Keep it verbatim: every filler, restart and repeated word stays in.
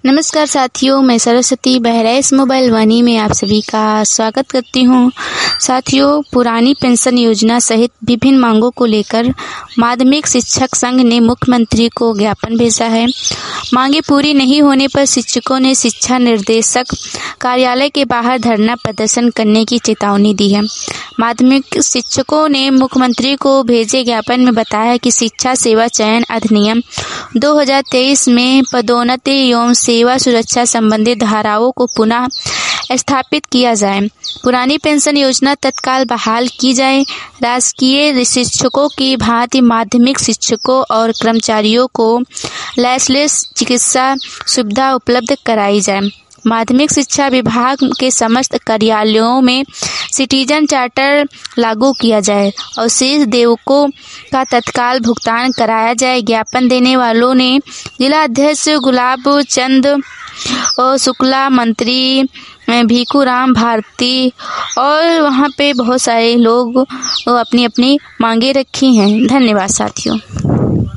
नमस्कार साथियों, मैं सरस्वती बहराइच मोबाइल वानी में आप सभी का स्वागत करती हूँ। साथियों, पुरानी पेंशन योजना सहित विभिन्न मांगों को लेकर माध्यमिक शिक्षक संघ ने मुख्यमंत्री को ज्ञापन भेजा है। मांगे पूरी नहीं होने पर शिक्षकों ने शिक्षा निर्देशक कार्यालय के बाहर धरना प्रदर्शन करने की चेतावनी दी है। माध्यमिक शिक्षकों ने मुख्यमंत्री को भेजे ज्ञापन में बताया कि शिक्षा सेवा चयन अधिनियम दो हज़ार तेईस में पदोन्नति एवं सेवा सुरक्षा संबंधी धाराओं को पुनः स्थापित किया जाए, पुरानी पेंशन योजना तत्काल बहाल की जाए, राजकीय शिक्षकों की भांति माध्यमिक शिक्षकों और कर्मचारियों को लैसलेस चिकित्सा सुविधा उपलब्ध कराई जाए, माध्यमिक शिक्षा विभाग के समस्त कार्यालयों में सिटीजन चार्टर लागू किया जाए और शेष देवकों का तत्काल भुगतान कराया जाए। ज्ञापन देने वालों ने जिला अध्यक्ष गुलाब चंद और शुक्ला, मंत्री भीखूराम भारती और वहाँ पे बहुत सारे लोग अपनी अपनी मांगे रखी हैं। धन्यवाद साथियों।